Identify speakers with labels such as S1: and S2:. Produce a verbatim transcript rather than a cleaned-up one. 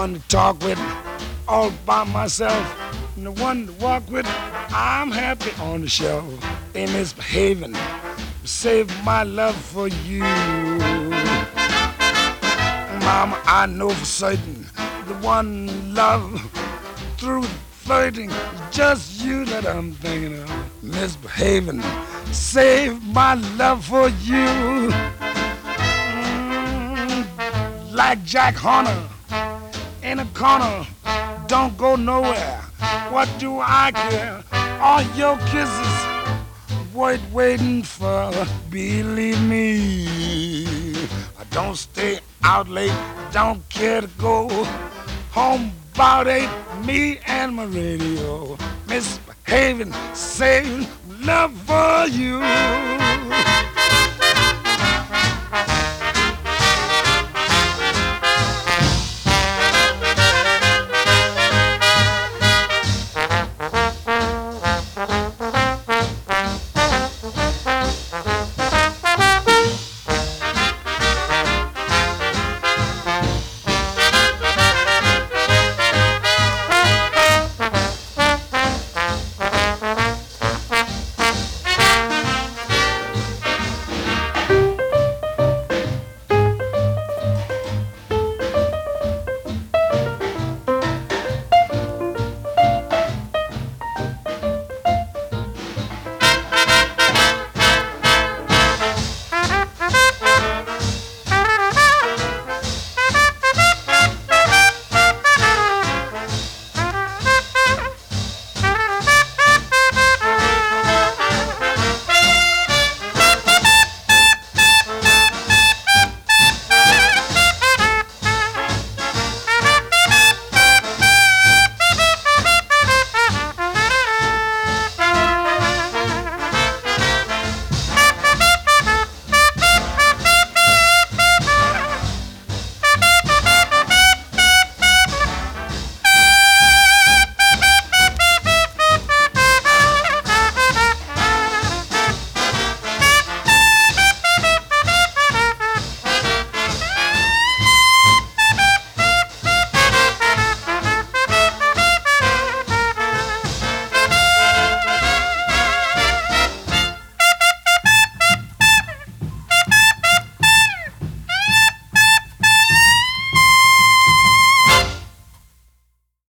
S1: one to talk with all by myself, and the one to walk with, I'm happy on the shelf. Ain't misbehaving, save my love for you. Mama, I know for certain the one love through flirting is just you that I'm thinking of. Misbehaving, save my love for you. Mm, like Jack Horner in a corner, don't go nowhere. What do I care? All your kisses worth waiting for. Believe me, I don't stay out late, don't care to go home about eight. Me and my radio, misbehaving, saving love for you.